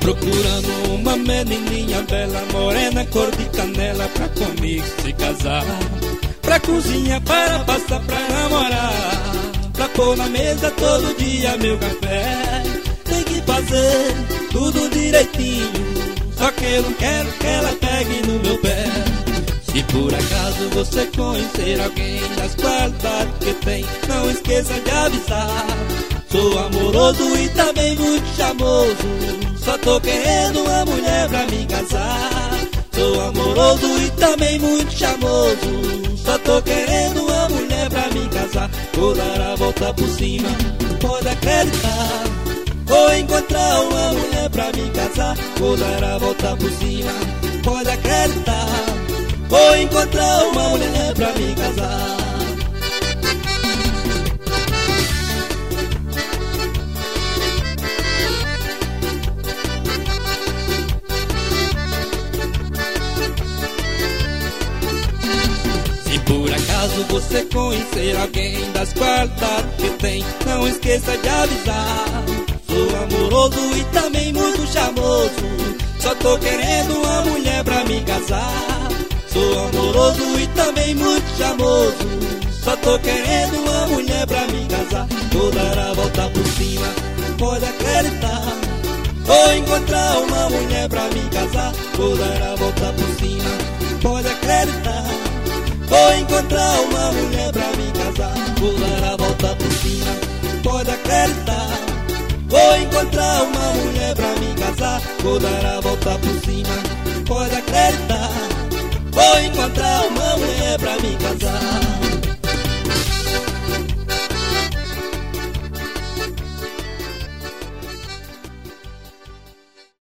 procurando uma menininha bela, morena, cor de canela, pra comigo se casar. Pra cozinhar, para passar, pra namorar, pra pôr na mesa todo dia meu café. Tem que fazer tudo direitinho, só que eu não quero que ela pegue no meu pé. Se por acaso você conhecer alguém das qualidades que tem, não esqueça de avisar. Sou amoroso e também muito charmoso, só tô querendo uma mulher pra me casar. Sou amoroso e também muito charmoso, só tô querendo uma mulher pra me casar. Vou dar a volta por cima, pode acreditar. Vou encontrar uma mulher pra me casar. Vou dar a volta por cima, pode acreditar. Vou encontrar uma mulher pra me casar. Se por acaso você conhecer alguém das qualidades que tem, não esqueça de avisar. Sou amoroso e também muito charmoso, só tô querendo uma mulher pra me casar. Sou amoroso e também muito charmoso, só tô querendo uma mulher pra me casar. Vou dar a volta por cima, pode acreditar. Vou encontrar uma mulher pra me casar. Vou dar a volta por cima, pode acreditar. Vou encontrar uma mulher pra me casar. Vou dar a volta por cima, pode acreditar. Vou encontrar uma mulher pra me casar. Vou dar a volta por cima, pode acreditar. Vou encontrar uma mulher pra me casar.